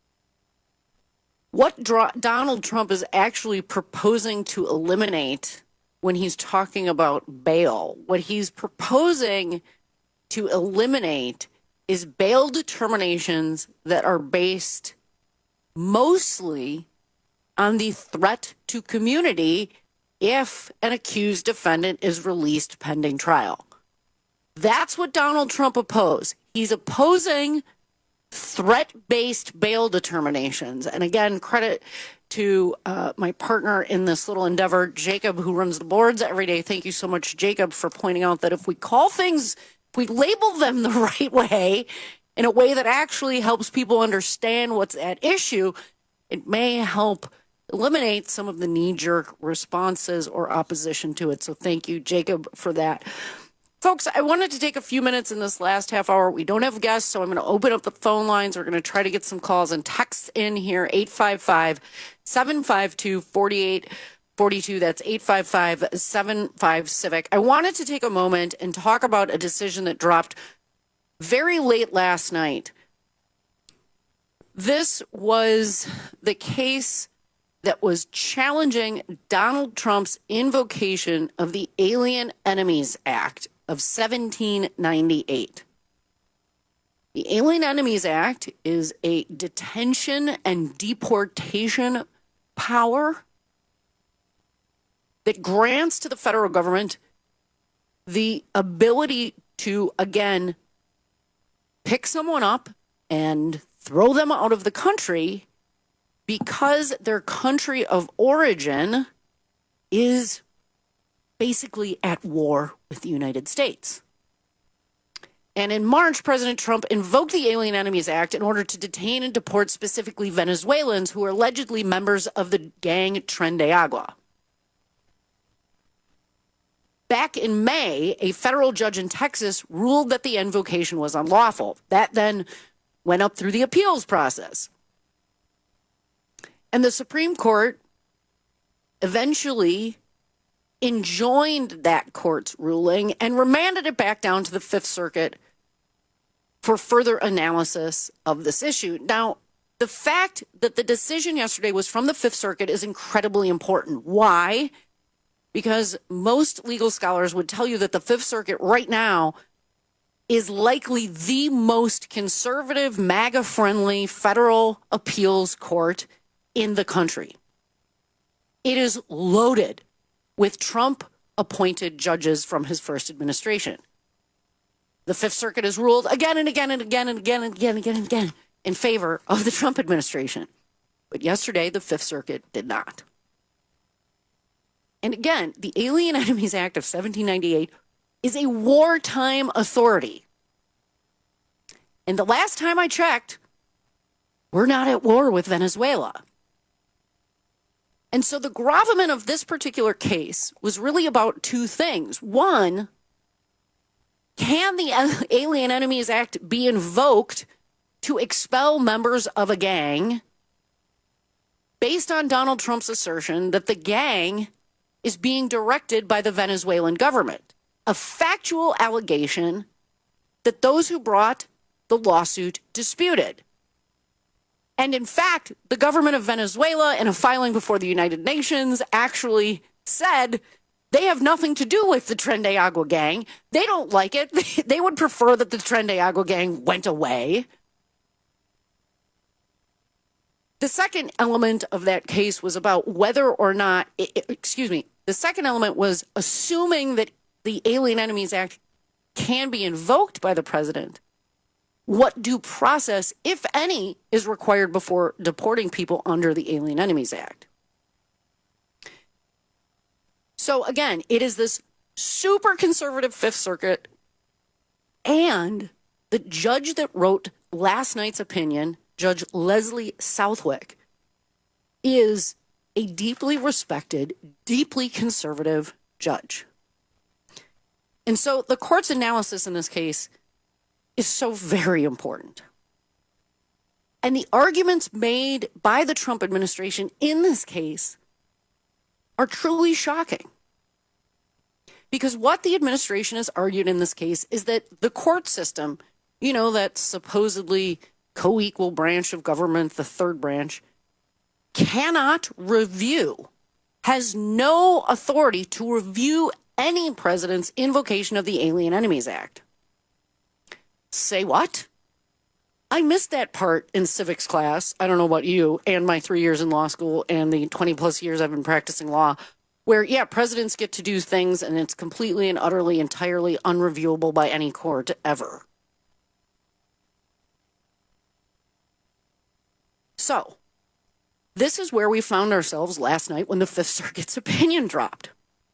what Dro- Donald Trump is actually proposing to eliminate when he's talking about bail. What he's proposing to eliminate is bail determinations that are based mostly on the threat to community if an accused defendant is released pending trial. That's what Donald Trump opposed. He's opposing threat-based bail determinations. And again, credit to uh, my partner in this little endeavor, Jacob, who runs the boards every day. Thank you so much, Jacob, for pointing out that if we call things, if we label them the right way, in a way that actually helps people understand what's at issue, it may help eliminate some of the knee-jerk responses or opposition to it. So thank you, Jacob, for that. Folks, I wanted to take a few minutes in this last half hour. We don't have guests, so I'm going to open up the phone lines. We're going to try to get some calls and texts in here, eight five five, seven five two, four eight four two. That's eight five five, seven five, CIVIC. I wanted to take a moment and talk about a decision that dropped very late last night. This was the case that was challenging Donald Trump's invocation of the Alien Enemies Act of seventeen ninety-eight. The Alien Enemies Act is a detention and deportation power that grants to the federal government the ability to, again, pick someone up and throw them out of the country because their country of origin is basically at war with the United States. And in March, President Trump invoked the Alien Enemies Act in order to detain and deport specifically Venezuelans who are allegedly members of the gang Tren de Agua. Back in May, a federal judge in Texas ruled that the invocation was unlawful. That then went up through the appeals process. And the Supreme Court eventually enjoined that court's ruling and remanded it back down to the Fifth Circuit for further analysis of this issue. Now, the fact that the decision yesterday was from the Fifth Circuit is incredibly important. Why? Because most legal scholars would tell you that the Fifth Circuit right now is likely the most conservative, MAGA-friendly federal appeals court in the country. It is loaded with Trump-appointed judges from his first administration. The Fifth Circuit has ruled again and again and again and again and again and again and again in favor of the Trump administration. But yesterday, the Fifth Circuit did not. And again, the Alien Enemies Act of seventeen ninety-eight is a wartime authority. And the last time I checked, we're not at war with Venezuela. And so the gravamen of this particular case was really about two things. One, can the Alien Enemies Act be invoked to expel members of a gang based on Donald Trump's assertion that the gang is being directed by the Venezuelan government? A factual allegation that those who brought the lawsuit disputed. And in fact, the government of Venezuela, in a filing before the United Nations, actually said they have nothing to do with the Tren de Agua gang. They don't like it. They would prefer that the Tren de Agua gang went away. The second element of that case was about whether or not, excuse me, the second element was assuming that the Alien Enemies Act can be invoked by the president. What due process, if any, is required before deporting people under the Alien Enemies Act? So again, it is this super conservative Fifth Circuit and the judge that wrote last night's opinion, Judge Leslie Southwick, is a deeply respected, deeply conservative judge. And so the court's analysis in this case is so very important. And the arguments made by the Trump administration in this case are truly shocking. Because what the administration has argued in this case is that the court system, you know, that supposedly co-equal branch of government, the third branch, cannot review, has no authority to review any president's invocation of the Alien Enemies Act. Say what? I missed that part in civics class. I don't know about you and my three years in law school and the twenty plus years I've been practicing law, where, yeah, presidents get to do things and it's completely and utterly, entirely unreviewable by any court ever. So, this is where we found ourselves last night when the Fifth Circuit's opinion dropped.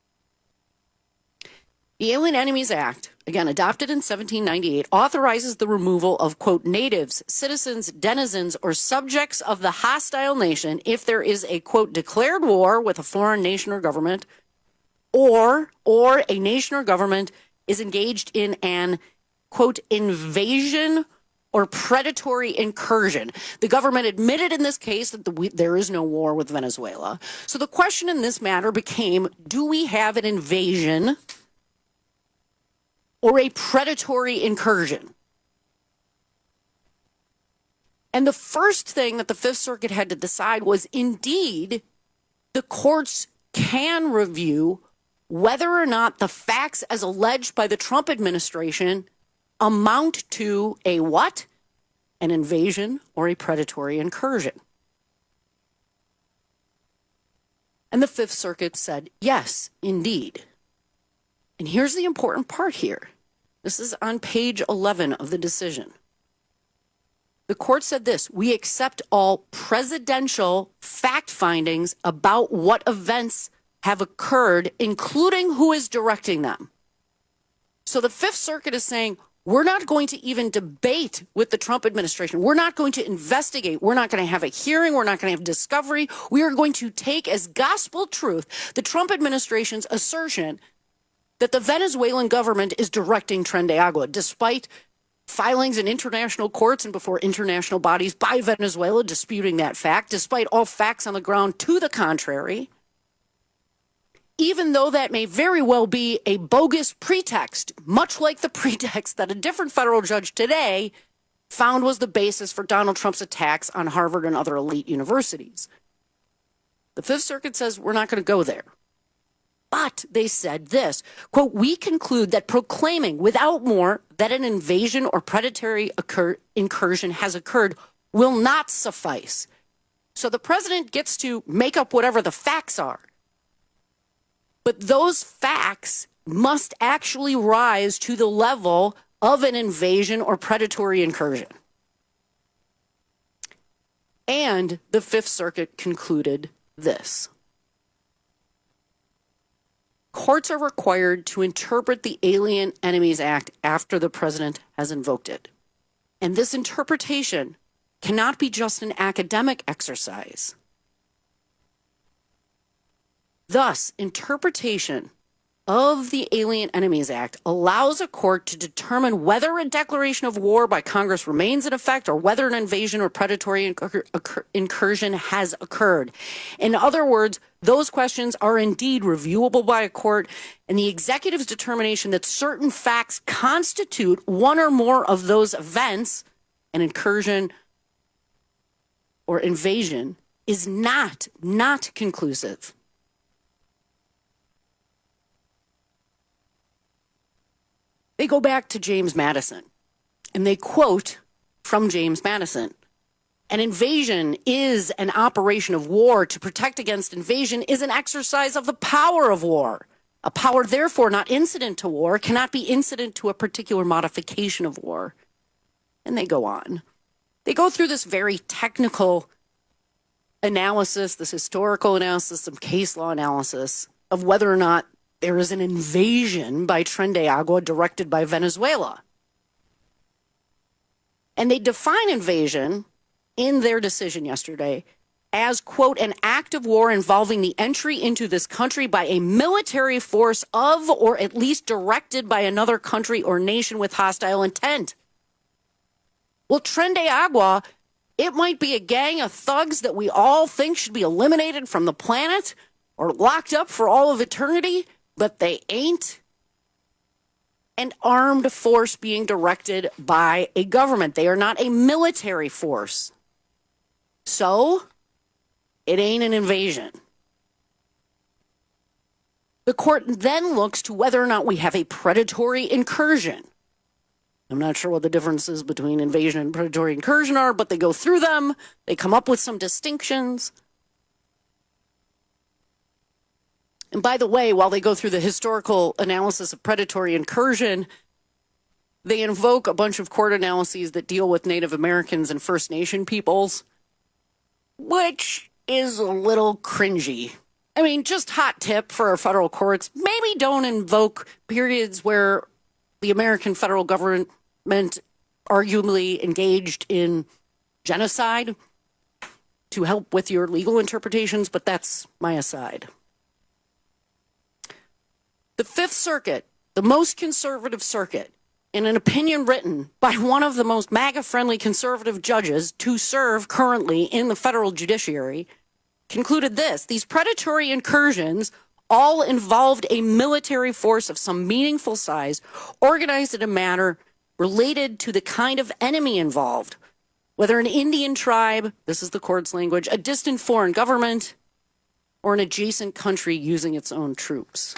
The Alien Enemies Act, again, adopted in seventeen ninety-eight, authorizes the removal of, quote, natives, citizens, denizens, or subjects of the hostile nation if there is a, quote, declared war with a foreign nation or government, or, or a nation or government is engaged in an, quote, invasion or predatory incursion. The government admitted in this case that the, we, there is no war with Venezuela. So the question in this matter became, do we have an invasion or a predatory incursion? And the first thing that the Fifth Circuit had to decide was, indeed, the courts can review whether or not the facts as alleged by the Trump administration amount to a what? An invasion or a predatory incursion. And the Fifth Circuit said, yes, indeed. And here's the important part here. This is on page eleven of the decision. The court said this: we accept all presidential fact findings about what events have occurred, including who is directing them. So the Fifth Circuit is saying, we're not going to even debate with the Trump administration. We're not going to investigate. We're not going to have a hearing. We're not going to have discovery. We are going to take as gospel truth the Trump administration's assertion that the Venezuelan government is directing Tren de Agua, despite filings in international courts and before international bodies by Venezuela disputing that fact, despite all facts on the ground to the contrary. Even though that may very well be a bogus pretext, much like the pretext that a different federal judge today found was the basis for Donald Trump's attacks on Harvard and other elite universities. The Fifth Circuit says we're not going to go there. But they said this, quote, we conclude that proclaiming without more that an invasion or predatory occur- incursion has occurred will not suffice. So the president gets to make up whatever the facts are. But those facts must actually rise to the level of an invasion or predatory incursion. And the Fifth Circuit concluded this. Courts are required to interpret the Alien Enemies Act after the president has invoked it. And this interpretation cannot be just an academic exercise. Thus, interpretation of the Alien Enemies Act allows a court to determine whether a declaration of war by Congress remains in effect or whether an invasion or predatory incur- incur- incursion has occurred. In other words, those questions are indeed reviewable by a court, and the executive's determination that certain facts constitute one or more of those events, an incursion or invasion is not, not conclusive. They go back to James Madison, and they quote from James Madison. An invasion is an operation of war. To protect against invasion is an exercise of the power of war. A power, therefore, not incident to war, cannot be incident to a particular modification of war. And they go on. They go through this very technical analysis, this historical analysis, some case law analysis of whether or not there is an invasion by Tren de Agua directed by Venezuela. And they define invasion in their decision yesterday as, quote, an act of war involving the entry into this country by a military force of or at least directed by another country or nation with hostile intent. Well, Tren de Agua, it might be a gang of thugs that we all think should be eliminated from the planet or locked up for all of eternity, but they ain't. An armed force being directed by a government. They are not a military force. So, it ain't an invasion. The court then looks to whether or not we have a predatory incursion. I'm not sure what the differences between invasion and predatory incursion are, but they go through them. They come up with some distinctions. And by the way, while they go through the historical analysis of predatory incursion, they invoke a bunch of court analyses that deal with Native Americans and First Nation peoples, which is a little cringy. I mean, just hot tip for our federal courts, maybe don't invoke periods where the American federal government arguably engaged in genocide to help with your legal interpretations, but that's my aside. The Fifth Circuit, the most conservative circuit, in an opinion written by one of the most MAGA-friendly conservative judges to serve currently in the federal judiciary, concluded this: these predatory incursions all involved a military force of some meaningful size, organized in a manner related to the kind of enemy involved, whether an Indian tribe, this is the court's language, a distant foreign government, or an adjacent country using its own troops.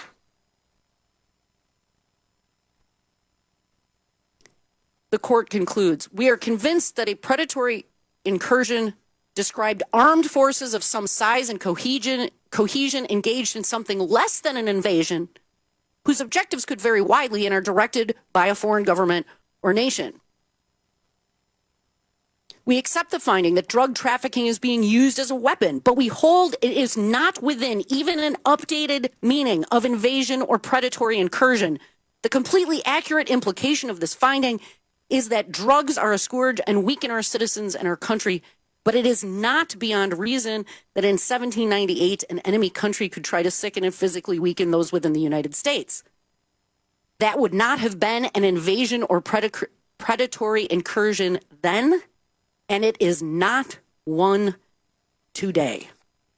The court concludes, we are convinced that a predatory incursion described armed forces of some size and cohesion, cohesion engaged in something less than an invasion, whose objectives could vary widely and are directed by a foreign government or nation. We accept the finding that drug trafficking is being used as a weapon, but we hold it is not within even an updated meaning of invasion or predatory incursion. The completely accurate implication of this finding is that drugs are a scourge and weaken our citizens and our country, but it is not beyond reason that in seventeen ninety-eight an enemy country could try to sicken and physically weaken those within the United States. That would not have been an invasion or pred- predatory incursion then, and it is not one today.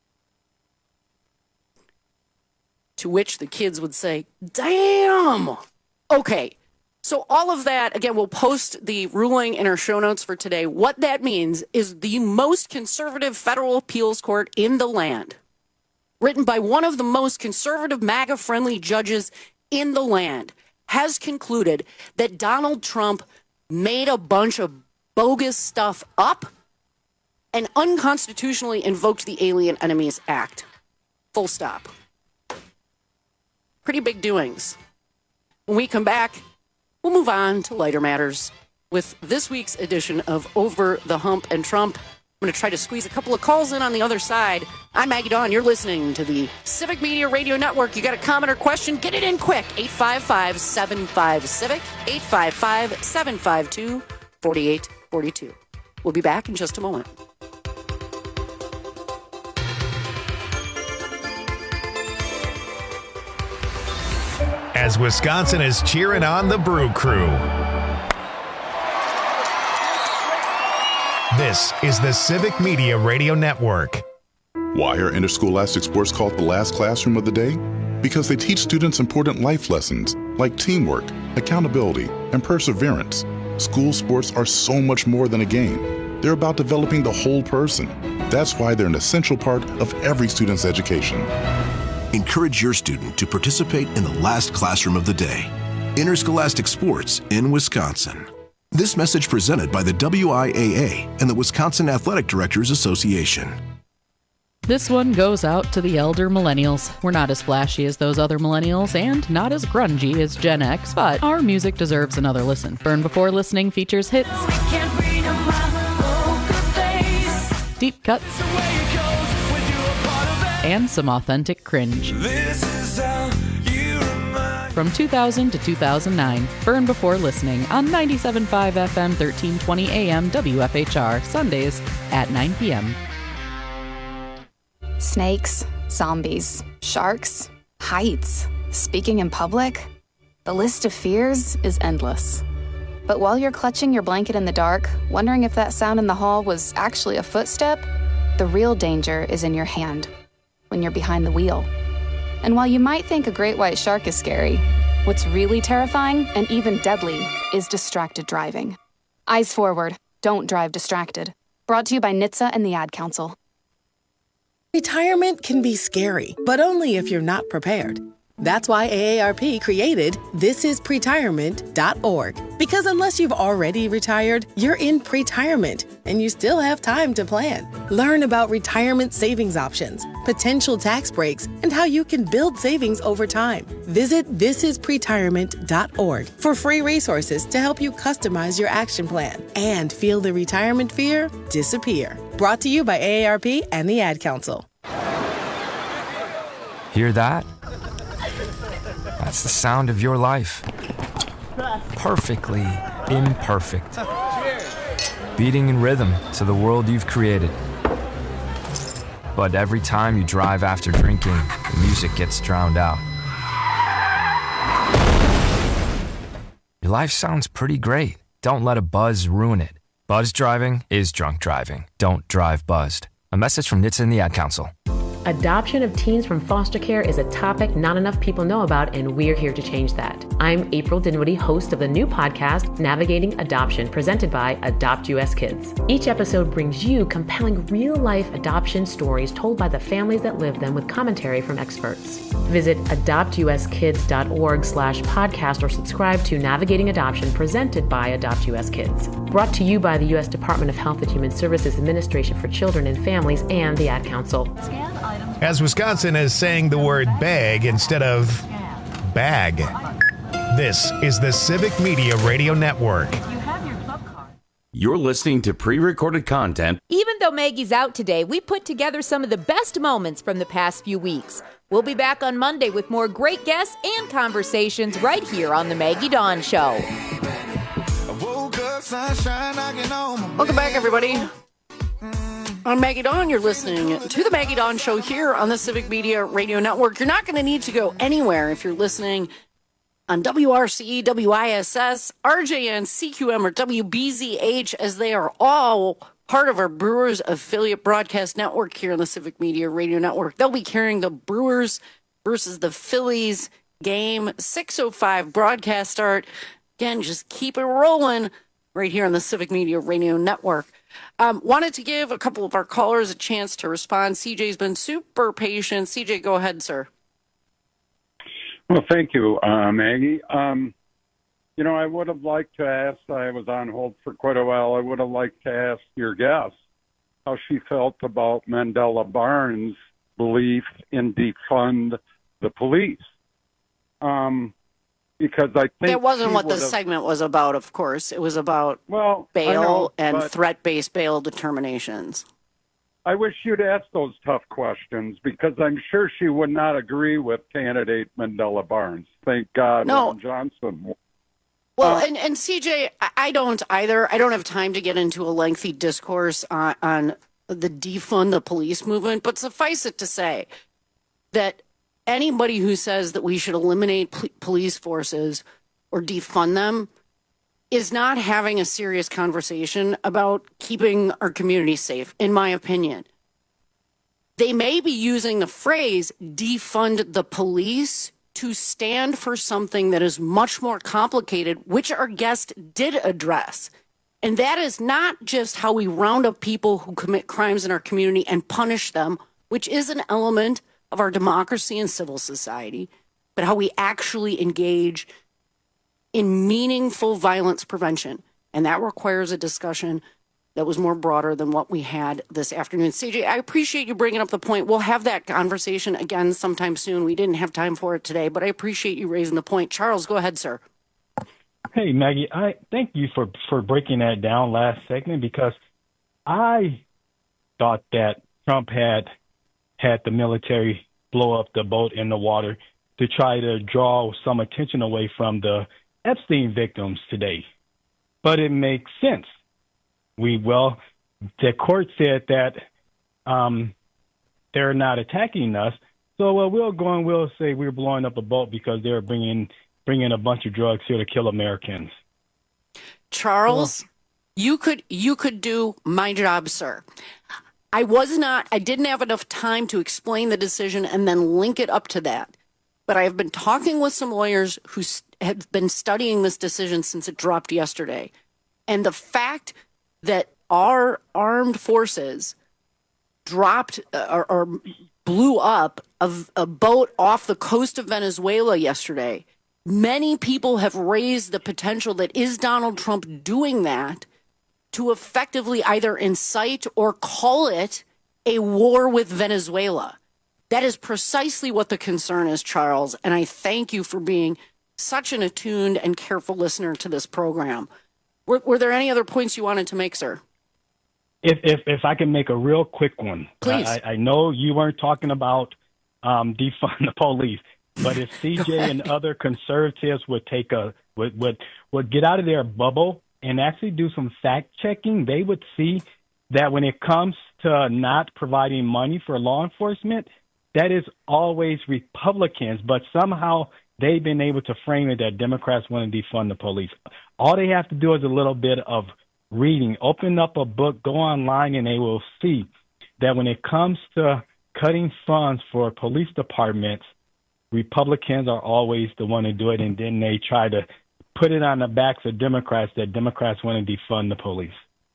To which the kids would say, damn! Okay. So all of that, again, we'll post the ruling in our show notes for today. What that means is the most conservative federal appeals court in the land, written by one of the most conservative MAGA-friendly judges in the land, has concluded that Donald Trump made a bunch of bogus stuff up and unconstitutionally invoked the Alien Enemies Act. Full stop. Pretty big doings. When we come back, we'll move on to lighter matters with this week's edition of Over the Hump and Trump. I'm going to try to squeeze a couple of calls in on the other side. I'm Maggie Dawn. You're listening to the Civic Media Radio Network. You got a comment or question? Get it in quick. eight five five, seven five, CIVIC, eight five five, seven five two, four eight four two. We'll be back in just a moment. As Wisconsin is cheering on the Brew Crew. This is the Civic Media Radio Network. Why are interscholastic sports called the last classroom of the day? Because they teach students important life lessons like teamwork, accountability, and perseverance. School sports are so much more than a game. They're about developing the whole person. That's why they're an essential part of every student's education. Encourage your student to participate in the last classroom of the day. Interscholastic Sports in Wisconsin. This message presented by the W I A A and the Wisconsin Athletic Directors Association. This one goes out to the elder millennials. We're not as flashy as those other millennials and not as grungy as Gen X, but our music deserves another listen. Burn Before Listening features hits, deep cuts, and some authentic cringe. From two thousand to two thousand nine, Burn Before Listening on ninety-seven point five F M, thirteen twenty A M W F H R, Sundays at nine p.m. Snakes, zombies, sharks, heights, speaking in public. The list of fears is endless. But while you're clutching your blanket in the dark, wondering if that sound in the hall was actually a footstep, the real danger is in your hand, when you're behind the wheel. And while you might think a great white shark is scary, what's really terrifying and even deadly is distracted driving. Eyes forward, don't drive distracted. Brought to you by N H T S A and the Ad Council. Retirement can be scary, but only if you're not prepared. That's why A A R P created this is pretirement dot org. Because unless you've already retired, you're in pretirement, and you still have time to plan. Learn about retirement savings options, potential tax breaks, and how you can build savings over time. Visit this is pretirement dot org for free resources to help you customize your action plan and feel the retirement fear disappear. Brought to you by A A R P and the Ad Council. Hear that? That's the sound of your life. Perfectly imperfect. Beating in rhythm to the world you've created. But every time you drive after drinking, the music gets drowned out. Your life sounds pretty great. Don't let a buzz ruin it. Buzz driving is drunk driving. Don't drive buzzed. A message from N H T S A and the Ad Council. Adoption of teens from foster care is a topic not enough people know about, and we're here to change that. I'm April Dinwiddie, host of the new podcast, Navigating Adoption, presented by Adopt U S Kids. Each episode brings you compelling real-life adoption stories told by the families that live them with commentary from experts. Visit adopt u s kids dot org slash podcast or subscribe to Navigating Adoption, presented by Adopt U S Kids. Brought to you by the U S Department of Health and Human Services Administration for Children and Families and the Ad Council. As Wisconsin is saying the word bag instead of bag. This is the Civic Media Radio Network. You're listening to pre-recorded content. Even though Maggie's out today, we put together some of the best moments from the past few weeks. We'll be back on Monday with more great guests and conversations right here on the Maggie Dawn Show. Welcome back, everybody. On Maggie Dawn, you're listening to the Maggie Dawn Show here on the Civic Media Radio Network. You're not going to need to go anywhere if you're listening on W R C E, W I S S, R J N, C Q M, or W B Z H, as they are all part of our Brewers affiliate broadcast network here on the Civic Media Radio Network. They'll be carrying the Brewers versus the Phillies game, six oh five broadcast start. Again, just keep it rolling right here on the Civic Media Radio Network. Um, wanted to give a couple of our callers a chance to respond. C J's been super patient. C J, go ahead, sir. Well, thank you, uh, Maggie. Um, you know, I would have liked to ask, I was on hold for quite a while, I would have liked to ask your guest how she felt about Mandela Barnes' belief in defund the police. Um, because I think it wasn't what the have... segment was about, of course. It was about well, bail know, and but... threat-based bail determinations. I wish you'd ask those tough questions, because I'm sure she would not agree with candidate Mandela Barnes. Thank God no. Ron Johnson. Well, uh, and, and C J, I don't either. I don't have time to get into a lengthy discourse on, on the defund the police movement, but suffice it to say that anybody who says that we should eliminate pl- police forces or defund them is not having a serious conversation about keeping our community safe, in my opinion. They may be using the phrase defund the police to stand for something that is much more complicated, which our guest did address. And that is not just how we round up people who commit crimes in our community and punish them, which is an element of our democracy and civil society, but how we actually engage in meaningful violence prevention. And that requires a discussion that was more broader than what we had this afternoon. C J, I appreciate you bringing up the point. We'll have that conversation again sometime soon. We didn't have time for it today, but I appreciate you raising the point. Charles, go ahead, sir. Hey, Maggie, I thank you for, for breaking that down last segment, because I thought that Trump had had the military blow up the boat in the water to try to draw some attention away from the Epstein victims today. But it makes sense. We, well, the court said that um, they're not attacking us. So uh, we'll go and we'll say we're blowing up a boat because they're bringing bringing a bunch of drugs here to kill Americans. Charles, well, you could you could do my job, sir. I was not, I didn't have enough time to explain the decision and then link it up to that. But I have been talking with some lawyers who have been studying this decision since it dropped yesterday. And the fact that our armed forces dropped or, or blew up a, a boat off the coast of Venezuela yesterday, many people have raised the potential that is Donald Trump doing that to effectively either incite or call it a war with Venezuela. That is precisely what the concern is, Charles, and I thank you for being such an attuned and careful listener to this program. Were, were there any other points you wanted to make, sir? If if, if I can make a real quick one. Please. I, I know you weren't talking about um, defund the police, but if C J and other conservatives would take a would, would would get out of their bubble and actually do some fact checking, they would see that when it comes to not providing money for law enforcement, that is always Republicans, but somehow they've been able to frame it that Democrats want to defund the police. All they have to do is a little bit of reading, open up a book, go online, and they will see that when it comes to cutting funds for police departments, Republicans are always the one to do it, and then they try to put it on the backs of Democrats that Democrats want to defund the police.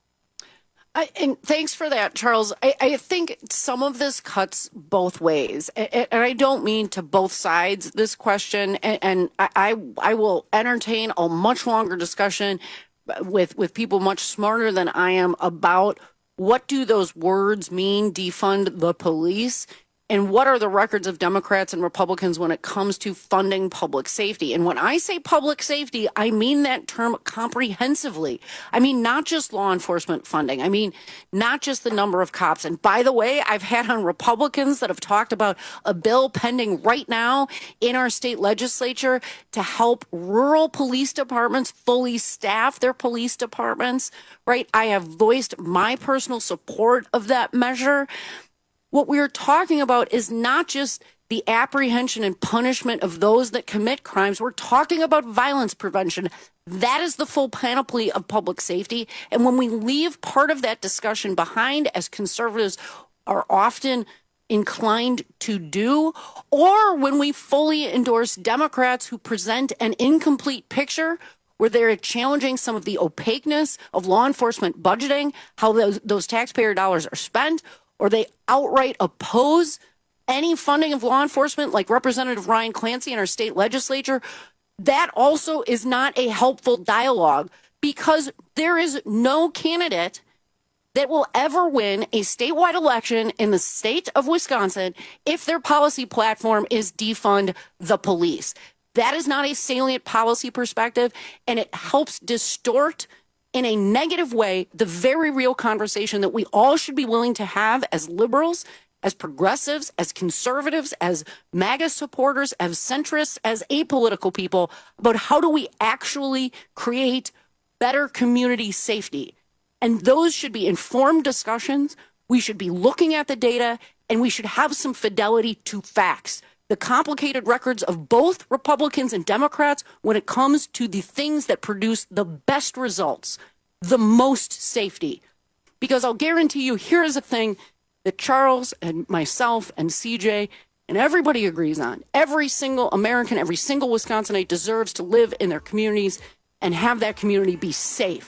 I, and thanks for that, Charles. I, I think some of this cuts both ways, and, and I don't mean to both sides this question. And, and I, I will entertain a much longer discussion with with people much smarter than I am about what do those words mean, defund the police, and what are the records of Democrats and Republicans when it comes to funding public safety. And when I say public safety, I mean that term comprehensively. I mean, not just law enforcement funding. I mean, not just the number of cops. And by the way, I've had on Republicans that have talked about a bill pending right now in our state legislature to help rural police departments fully staff their police departments, right? I have voiced my personal support of that measure. What we're talking about is not just the apprehension and punishment of those that commit crimes. We're talking about violence prevention. That is the full panoply of public safety. And when we leave part of that discussion behind, as conservatives are often inclined to do, or when we fully endorse Democrats who present an incomplete picture where they're challenging some of the opaqueness of law enforcement budgeting, how those, those taxpayer dollars are spent, or they outright oppose any funding of law enforcement like Representative Ryan Clancy in our state legislature, that also is not a helpful dialogue, because there is no candidate that will ever win a statewide election in the state of Wisconsin if their policy platform is defund the police. That is not a salient policy perspective, and it helps distort in a negative way the very real conversation that we all should be willing to have as liberals, as progressives, as conservatives, as MAGA supporters, as centrists, as apolitical people, about how do we actually create better community safety. And those should be informed discussions. We should be looking at the data, and we should have some fidelity to facts. The complicated records of both Republicans and Democrats when it comes to the things that produce the best results, the most safety. Because I'll guarantee you, here is a thing that Charles and myself and C J and everybody agrees on. Every single American, every single Wisconsinite deserves to live in their communities and have that community be safe.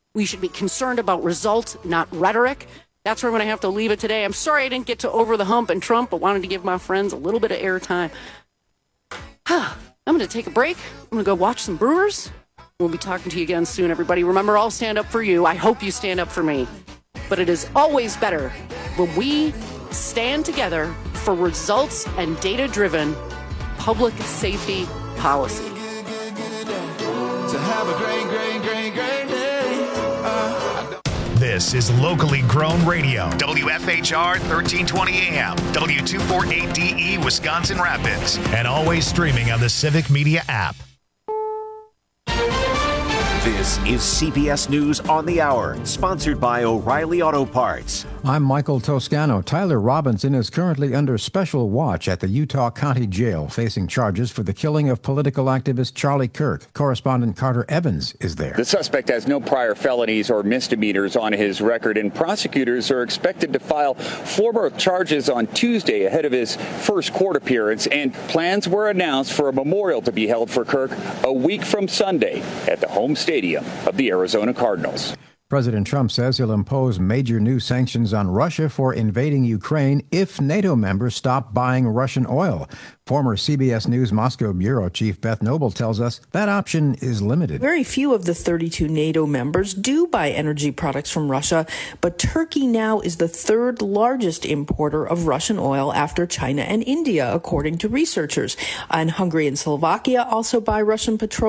We should be concerned about results, not rhetoric. That's where I'm going to have to leave it today. I'm sorry I didn't get to over the hump and Trump, but wanted to give my friends a little bit of airtime. I'm going to take a break. I'm going to go watch some Brewers. We'll be talking to you again soon, everybody. Remember, I'll stand up for you. I hope you stand up for me. But it is always better when we stand together for results and data-driven public safety policy. To have a great, great, great, great day. Uh, This is locally grown radio. W F H R thirteen twenty A M, W two forty-eight D E, Wisconsin Rapids, and always streaming on the Civic Media app. This is C B S News on the Hour, sponsored by O'Reilly Auto Parts. I'm Michael Toscano. Tyler Robinson is currently under special watch at the Utah County Jail, facing charges for the killing of political activist Charlie Kirk. Correspondent Carter Evans is there. The suspect has no prior felonies or misdemeanors on his record, and prosecutors are expected to file formal charges on Tuesday ahead of his first court appearance, and plans were announced for a memorial to be held for Kirk a week from Sunday at the home stadium of the Arizona Cardinals. President Trump says he'll impose major new sanctions on Russia for invading Ukraine if NATO members stop buying Russian oil. Former C B S News Moscow bureau chief Beth Noble tells us that option is limited. Very few of the thirty-two NATO members do buy energy products from Russia, but Turkey now is the third largest importer of Russian oil after China and India, according to researchers. And Hungary and Slovakia also buy Russian petroleum.